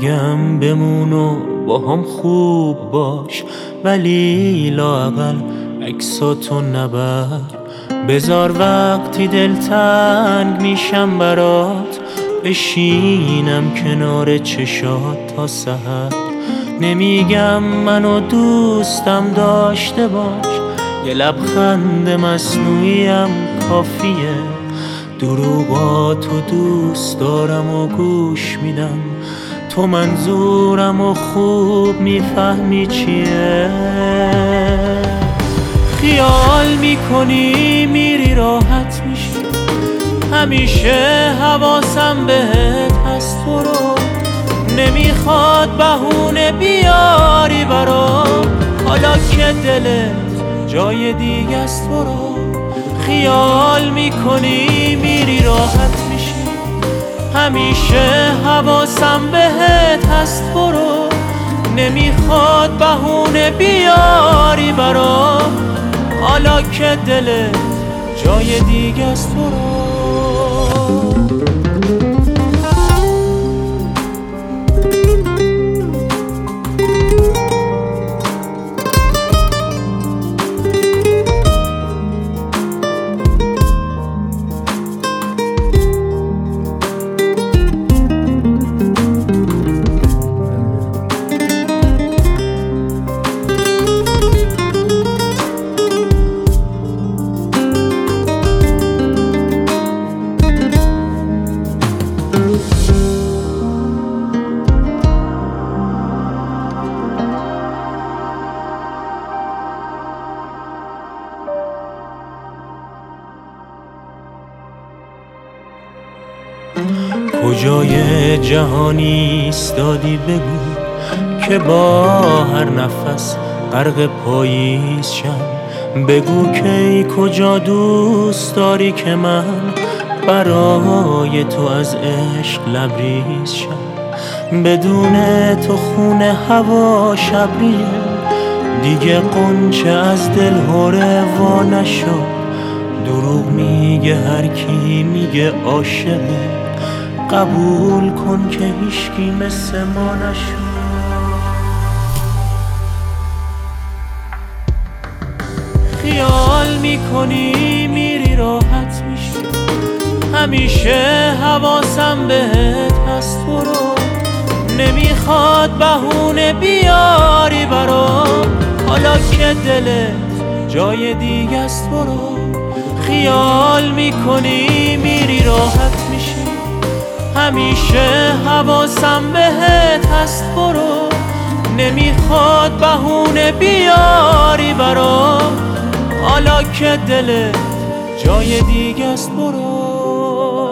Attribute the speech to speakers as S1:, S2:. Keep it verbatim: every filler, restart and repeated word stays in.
S1: میگم بمون و با هم خوب باش، ولی لااقل عکساتو نبر. بذار وقتی دلتنگ میشم برات بشینم کنار چشات تا سحر. نمیگم منو دوستم داشته باش، یه لبخند مصنوعیم کافیه. دروغاتو دوست دارم و گوش میدم، تو منظورم و خوب میفهمی چیه. خیال میکنی میری راحت میشی، همیشه حواسم بهت هست. تو رو نمیخواد بهونه بیاری برام، حالا که دلت جای دیگه است. برو خیال میکنی میری راحت میشی، همیشه حواسم بهت هست. برو نمیخواد بهونه بیاری برام، حالا که دلت جای دیگه است. برو کجای جهانی ایستادی بگو که با هر نفس غرق پاییز شم. بگو که ای کجا دوست داری که من برای تو از عشق لبریز شم. بدون تو خونه هوا شبریه، دیگه قنچه از دل هره وا نشد. دروغ میگه هر کی میگه عاشقه، قبول کن که هیچکی مثل ما نشد. خیال میکنی میری راحت میشی، همیشه حواسم بهت هست. برو نمیخواد بهونه بیاری برام، حالا که دلت جای دیگه است. برو خیال میکنی میری راحت میشی، همیشه حواسم بهت هست. برو نمیخواد بهونه بیاری برام، حالا که دلت جای دیگه است. برو